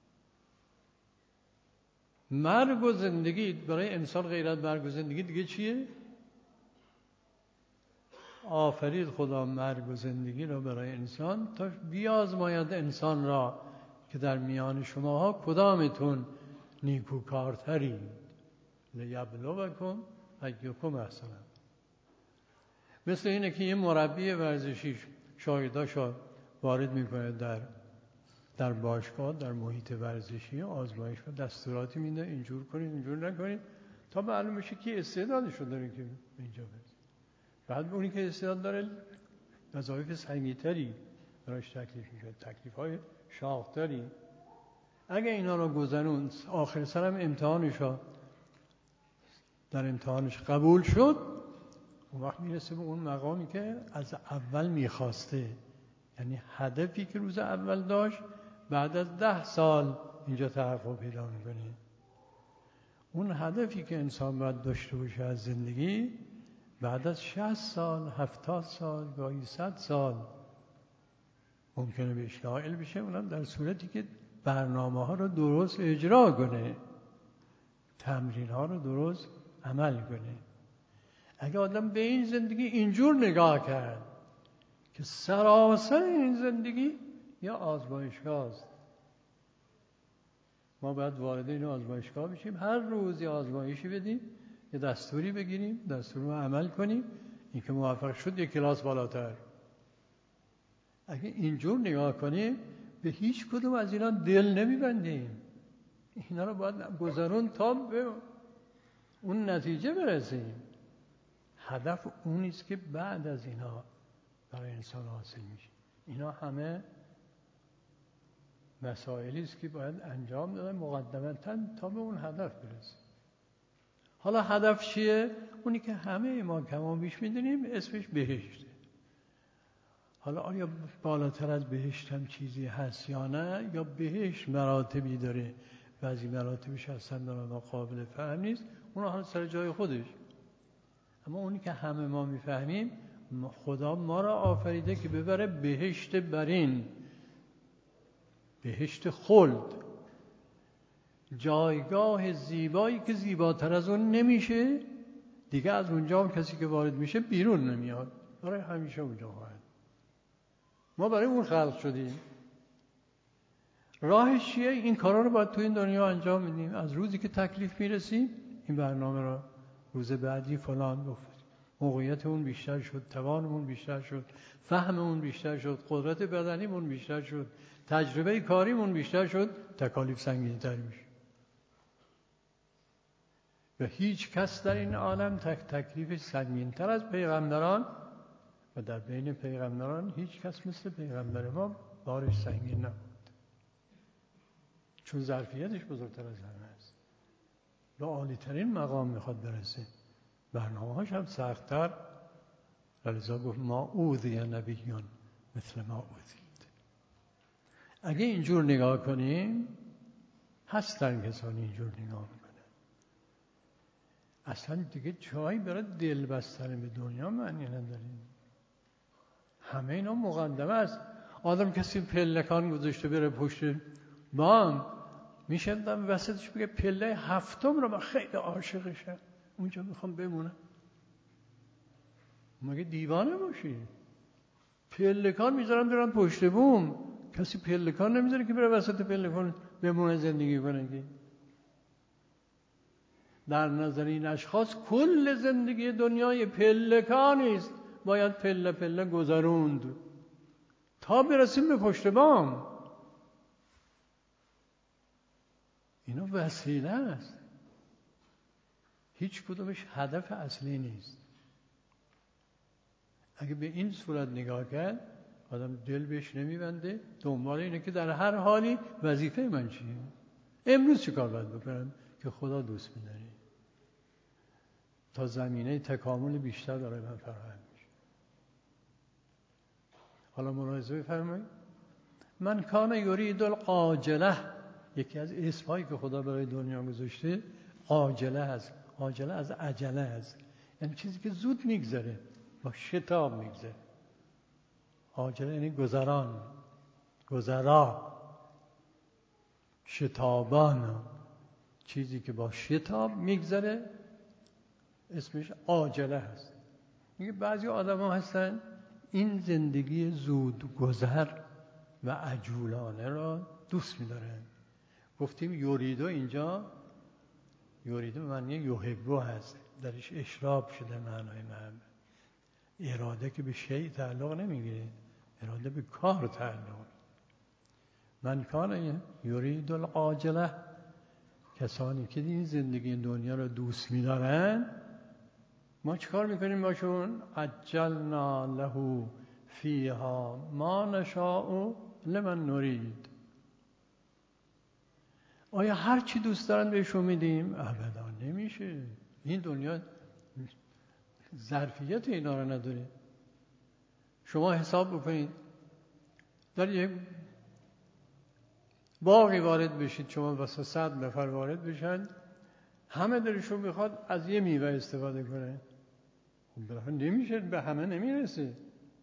S1: مرگ و زندگی برای انسان غیر از مرگ و زندگی دیگه چیه؟ آفرید خدا مرگ و زندگی را برای انسان تا بیازماید انسان را که در میان شماها کدامتون نیکوکارترید. لیبلوکم ایکم احسن. مثل اینه که یه مربی ورزشی شاگرداشو وارد میکنه در باشگاه، در محیط ورزشی آزمایشگاه، دستوراتی میده اینجور کنید اینجور نکنید تا معلوم بشه که استعدادشو داره که اینجا برسه. بعد اونی که استعداد داره وظایف سنگین‌تری براش تکلیف میشه، تکلیف‌های شاق‌تری. اگه اینا رو گذرون آخر سرم امتحانشو در امتحانش قبول شد، اون وقت میرسه به اون مقامی که از اول میخواسته، یعنی هدفی که روز اول داشت بعد از 10 سال اینجا تحقق پیدا میکنه. اون هدفی که انسان باید داشته باشه از زندگی بعد از 60 سال 70 سال گاهی 100 سال ممکنه بهش نائل بشه، اونم در صورتی که برنامه ها رو درست اجرا کنه، تمرین ها رو درست عمل کنه. اگه آدم به این زندگی اینجور نگاه کرد که سراسر این زندگی یا آزمایشگاه است، ما باید وارد این آزمایشگاه بشیم، هر روز یه آزمایشی بدیم، یه دستوری بگیریم، دستور رو عمل کنیم، این که موفق شد یک کلاس بالاتر. اگه اینجور نگاه کنیم به هیچ کدوم از اینا دل نمیبندیم، اینا رو باید گذرون تا به اون نتیجه برسیم. هدف اون نیست که بعد از اینا برای انسان حاصل میشه. اینا همه مسائلی است که باید انجام دادن مقدمتاً تا به اون هدف برسیم. حالا هدف چیه؟ اونی که همه ما کما بیش میدونیم اسمش بهشته. حالا آیا بالاتر از بهشت هم چیزی هست یا نه؟ یا بهشت مراتبی داره، بعضی مراتبش اصلا قابل فهم نیست، اون حالا سر جای خودش. اما اونی که همه ما میفهمیم خدا ما را آفریده که ببره بهشت برین، بهشت خلد، جایگاه زیبایی که زیباتر از اون نمیشه دیگه. از اونجا کسی که وارد میشه بیرون نمیاد، برای همیشه اونجا خواهد. ما برای اون خلق شدیم. راهش چیه؟ این کارا رو باید تو این دنیا انجام میدیم. از روزی که تکلیف میرسیم این برنامه را روز بعدی فلان گفت، موقعیتمون بیشتر شد، توانمون بیشتر شد، فهممون بیشتر شد، قدرت بدنیمون بیشتر شد، تجربه کاریمون بیشتر شد، تکالیف سنگین‌تر میشه. و هیچ کس در این عالم تکلیفش سنگین‌تر از پیغمبران و در بین پیغمبران هیچ کس مثل پیغمبر ما بارش سنگین نبود، چون ظرفیتش بزرگتر از همه است، به عالی‌ترین مقام میخواد برسه، برنامه‌هاش هم سخت‌تر. لذا گفت ما اوذی نبیون مثل ما اوذید. اگه اینجور نگاه کنیم هستن کسانی اینجور نگاه میکنن، اصلا دیگه جایی برای دل بستن به دنیا معنی نداریم. همه اینا مقدمه است. آدم کسی پلکان گذاشته بره پشت بام، میشدم وسطش بگه پله 7م رو من خیلی عاشقشم، اونجا میخوام بمونم. مگه دیوانه باشی؟ پلکان میذارن برن پشت بوم، کسی پلکان نمیذاره که بره وسط پلکان بمونه زندگی کنه. که در نظر این اشخاص کل زندگی دنیای پلکانی است، باید پله پله گذروند تا برسیم به پشت بام. اینا وسیله است، هیچ کدومش هدف اصلی نیست. اگه به این صورت نگاه کرد آدم دل بهش نمیبنده، دنبال اینه که در هر حالی وظیفه من چیه، امروز چه کار باید بکنم که خدا دوست می‌داره، تا زمینه تکامل بیشتر برای من فراهم میشه. حالا ملاحظه بفرمایید، من کان یرید العاجله، یکی از اسمایی که خدا برای دنیا گذاشته عاجله هست. عاجله از عجله هست، یعنی چیزی که زود میگذره، با شتاب میگذره. عاجله یعنی گذران، گذرا، شتابان، چیزی که با شتاب میگذره اسمش عاجله هست. میگه بعضی آدم ها هستن این زندگی زود گذر و عجولانه را دوست می‌دارن. گفتیم یوریدو، اینجا یوریدو معنی یحبو هست، درش اشراب شده معنای محبت. اراده که به شیء تعلق نمیگیره، اراده به کار تعلق. من کان یرید العاجله، کسانی که این زندگی دنیا رو دوست می‌دارن، ما چیکار میکنیم باشون؟ عجلنا له فیها ما نشاء لمن نرید. آیا هر چی دوست دارن بهشون میدیم؟ ابدا نمیشه. این دنیا ظرفیت اینا رو نداره. شما حساب بکنید در یک باغی وارد بشید، شما واسه 100 نفر وارد بشن، همه دلشون میخواد از یه میوه استفاده کنه، خب نمیشه، به همه نمیرسه.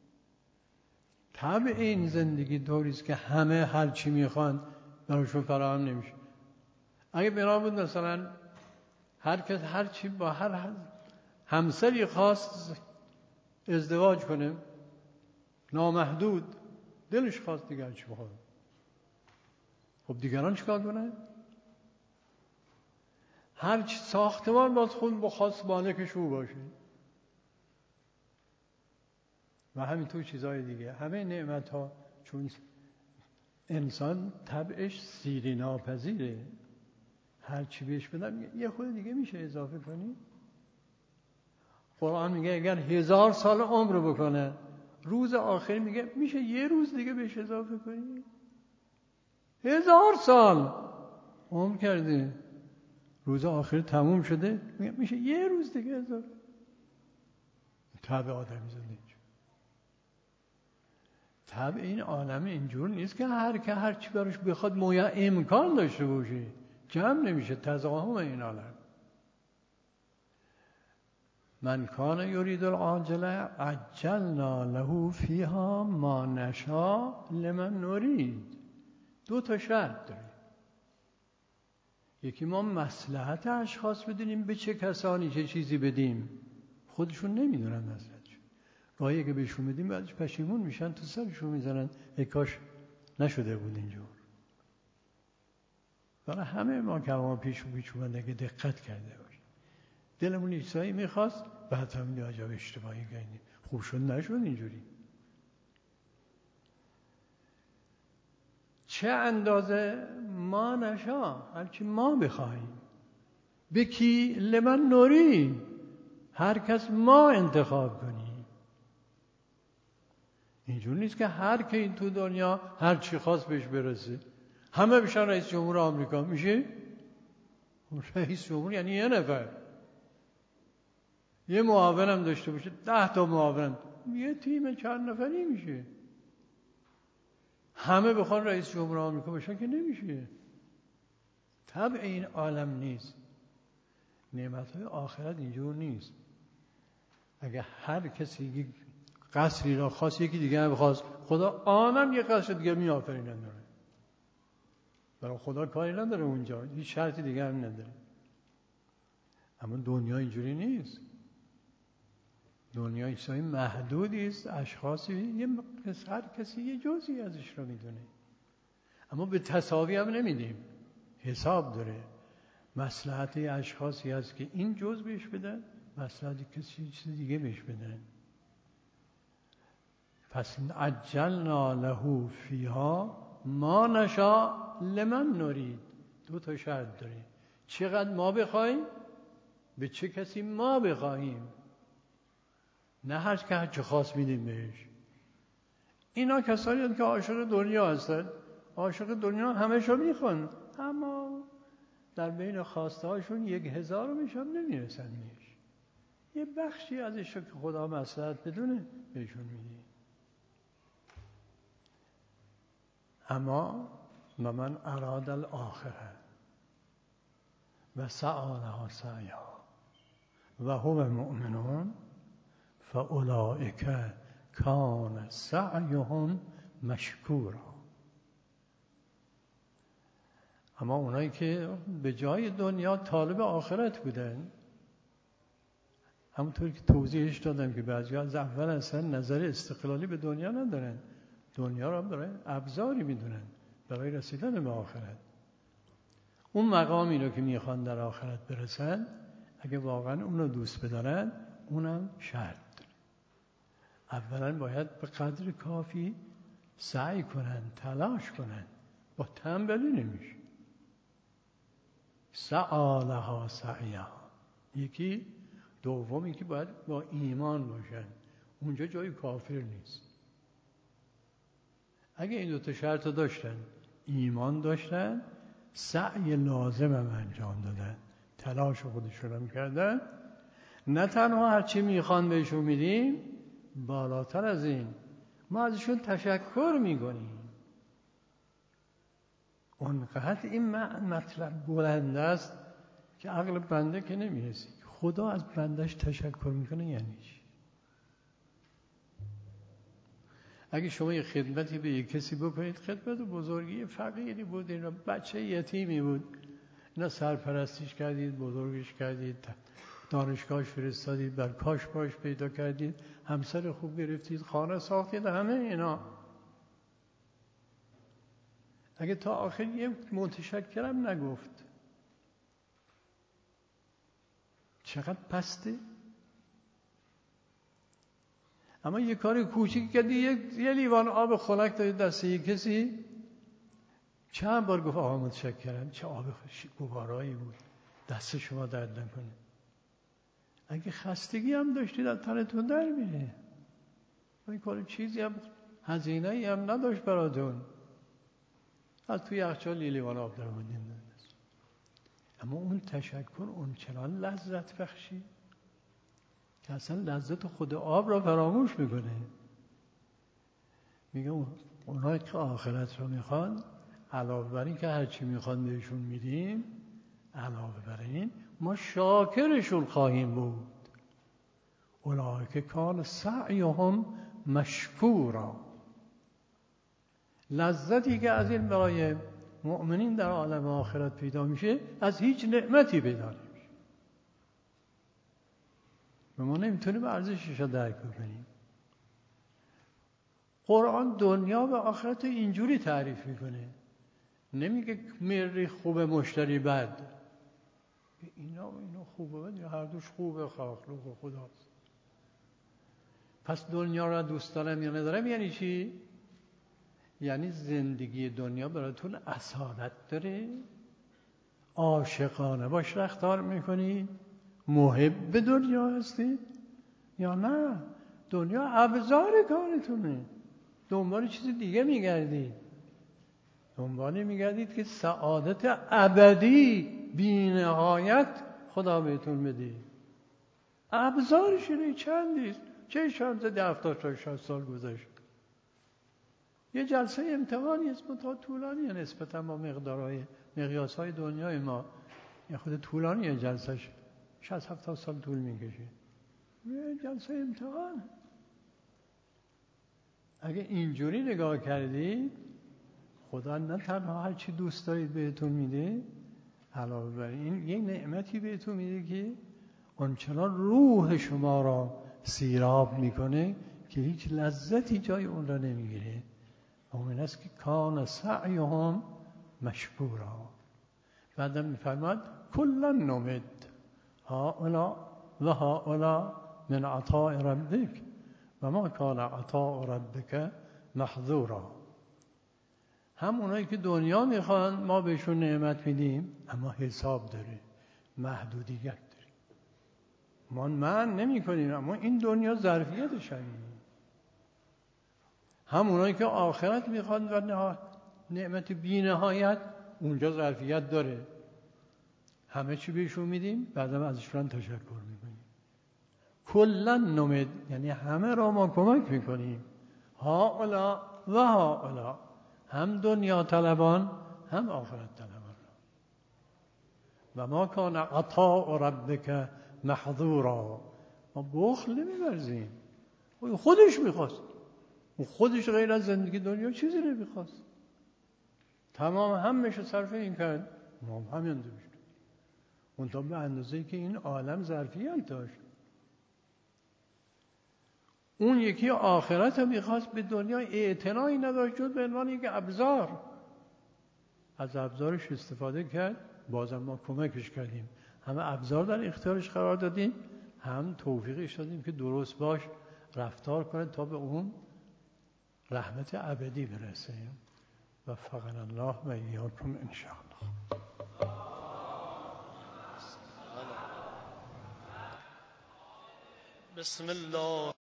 S1: طبع این زندگی طوریست که همه هر چی میخوان براشون فراهم نمیشه. اگه بنا بود مثلا هر کس هر چی با هر همسری خواست ازدواج کنه، نامحدود، دلش خواست دیگر چی بخواد، خب دیگران چیکار کنن؟ هر چی ساختمان باز خود بخواست مالکش او باشه و همینطور چیزهای دیگه. همه نعمت ها چون انسان طبعش سیری ناپذیره، هر چی بهش بدم یه خود دیگه میشه اضافه کنی. قرآن میگه اگر 1000 سال عمر بکنه، روز آخر میگه میشه یه روز دیگه بهش اضافه کنی. 1000 سال عمر کرده، روز آخر تموم شده، میگه میشه یه روز دیگه اضافه. طبع آدمی زندگی، طبع این عالم اینجور نیست که هر چی براش بخواد مویا امکان داشته باشه، جمع نمیشه. تزاحم این عالم. من کان یرید العاجله عجلنا له فیها ما نشاء لمن نرید. 2 شرط داره. یکی ما مصلحت اشخاص بدونیم، به چه کسانی چه چیزی بدیم، خودشون نمیدونن مصلحتشون. گاهی که بهشون بدیم بعدش پشیمون میشن، تو سرشون میزنن ای کاش نشده بود اینجور. برای همه ما که ما پیش اومده که دقت کرده باشیم، دلمون یه چیزایی میخواست، بعد هم میگه عجب اشتباهی کردیم، خوب شد نشد اینجوری. چه اندازه؟ ما نشا، هرچی ما بخواهیم. بکی لمن نورید، هر کس ما انتخاب کنیم. اینجور نیست که هر کی این تو دنیا هر چی خواست بهش برسه. همه بشن رئیس جمهور آمریکا، میشه؟ رئیس جمهور یعنی یه نفر، یه معاونم داشته باشه، 10 تا معاون، یه تیم چند نفری میشه. همه بخوان رئیس جمهور آمریکا باشن که نمیشه. طبع این عالم نیست. نعمت‌های آخرت اینجور نیست. اگه هر کسی یک قصری را خواست، یکی دیگه هم خواست، خدا آنم یک قصر دیگه میآفرینه. برای خدا کاری نداره اونجا، هیچ شرطی دیگه هم نداره. اما دنیا اینجوری نیست. دنیا چیزای محدودی است، اشخاصی، هر کسی یه جزئی ازش رو میدونه. اما به تساوی هم نمیدیم، حساب داره. مصلحت اشخاصی هست که این جز بهش بدن، مصلحت کسی چیز دیگه بهش بدن. پس عجلنا له فیها ما نشاء لمن نرید. 2 شرط داره. چقدر ما بخوایم، به چه کسی ما بخواهیم. نه هر چه خاص میدیم بهش. اینا کسانی هستند که عاشق دنیا هستند. عاشق دنیا همه‌شو میخوان، اما در بین خواسته هاشون 1000 هم نمیرسن بهش. یه بخشی ازش که خدا مصلحت بدونه بهشون میده. اما من اراد الاخره و سعی لها سعیها و هم مؤمنون فاولئک کان سعیهم مشکورا. اما اونایی که به جای دنیا طالب آخرت بودن، همونطور که توضیحش دادم که بعضی‌ها از اول اصلا نظر استقلالی به دنیا ندارن، دنیا را برای ابزاری میدونن برای رسیدن به آخرت. اون مقامی رو که میخوان در آخرت برسن، اگه واقعا اون رو دوست بدارن، اونم شرط داره. اولا باید به قدر کافی سعی کنن، تلاش کنن. با تنبلی نمیشه. سعی لها سعیها. یکی دومی که باید با ایمان باشن. اونجا جای کافر نیست. اگه این 2 شرط داشتن، ایمان داشتن، سعی لازم هم انجام دادن، تلاش خودشون هم کردن، نه تنها هرچی میخوان بهشون میدیم، بالاتر از این ما ازشون تشکر میکنیم. اونقدر این مطلب بلند است که عقل بنده که نمیرسی. خدا از بندش تشکر میکنه یعنی چی؟ اگه شما یه خدمتی به یک کسی بکنید، خدمت بزرگی، فقیری بود، اینا بچه یتیمی بود، اینا سرپرستیش کردید، بزرگش کردید، دانشگاهش فرستادید، بر کاش باش پیدا کردید، همسر خوب گرفتید، خانه ساختید، همه اینا. اگه تا آخر یه متشکرم نگفت، چقدر پسته. اما یه کار کوچیک کردی، یه لیوان آب خنک دادی دست یک کسی، چند بار گفت آقا متشکرم، چه آب گوارایی بود، دست شما درد نکنه. اگه خستگی هم داشتید از تنتون در میره. این کار چیزی هم هزینه‌ای هم نداشت براتون. از توی یخچال لیوان آب در آوردین. اما اون تشکر اون چنان لذت بخشی که اصلا لذت خود آب را فراموش میکنه. میگه اونایی که آخرت رو میخوان، علاوه بر این که هرچی میخوان بهشون میدیم، علاوه بر این ما شاکرشون خواهیم بود. اولئک کان سعیهم مشکورا. لذتی که از این برای مؤمنین در عالم آخرت پیدا میشه، از هیچ نعمتی پیدا نمیشه. و ما نمیتونیم ارزشش رو درک بکنیم. قرآن دنیا و آخرت اینجوری تعریف میکنه، نمیگه مری خوبه مشتری بد. اینا خوبه بد، هر دوش خوبه، خلق خداست. پس دنیا را دوست دارم یا ندارم یعنی چی؟ یعنی زندگی دنیا براتون اصالت داره؟ عاشقانه باش رفتار میکنی؟ محب دنیا هستی؟ یا نه دنیا ابزار کارتونه، دنبال چیز دیگه میگردید، دنبال میگردید که سعادت ابدی بی نهایت خدا بهتون بده. ابزارشونه چندیست، چه شانس 70 تا 60 سال گذشت. یه جلسه امتحانی است، تا طولانی نسبتا با مقیاس‌های دنیای ما. یه خود طولانیه جلسهش، 60-70 سال طول میکشه. یه جلسه امتحان. اگه اینجوری نگاه کردید، خدا نه تنها هر چی دوست دارید بهتون میده، علاوه بر این یه نعمتی بهتون میده که اونچنان روح شما را سیراب میکنه که هیچ لذتی جای اون را نمیگیره. اون است که کان سعیهم مشکورا. بعدم میفرماد کلا نمد هؤلاء و هؤلاء من عطاء ربک و ما کان عطاء ربک محظورا. هم اونایی که دنیا میخوان ما بهشون نعمت میدیم، اما حساب داره، محدودیت داره. ما من نمی کنیم، اما این دنیا ظرفیتش همینه. همونایی که آخرت میخواد و نعمت بی نهایت اونجا ظرفیت داره، همه چی بهشون میدیم، بعدم ازشون تشکر میکنیم. کلا نمد، یعنی همه را ما کمک میکنیم، هاولا و هاولا، هم دنیا طلبان هم آخرت طلبان. و ما کان عطاء ربک محظورا، ما بخل نمی‌ورزیم. خودش میخواست، و خودش غیر از زندگی دنیا چیزی نمیخواست، تمام همش صرف این کرد، ما همین داشت. اون تا به اندازه‌ای که این عالم ظرفیت داشت. اون یکی آخرت رو میخواست، به دنیا اعتنایی نداشت، جز به عنوان یک ابزار. از ابزارش استفاده کرد، بازم ما کمکش کردیم، هم ابزار در اختیارش قرار دادیم، هم توفیقش دادیم که درست باش رفتار کنه تا به اون رحمت ابدی برسه. و فقط الله و ایاکم ان شاء الله.
S2: بسم الله.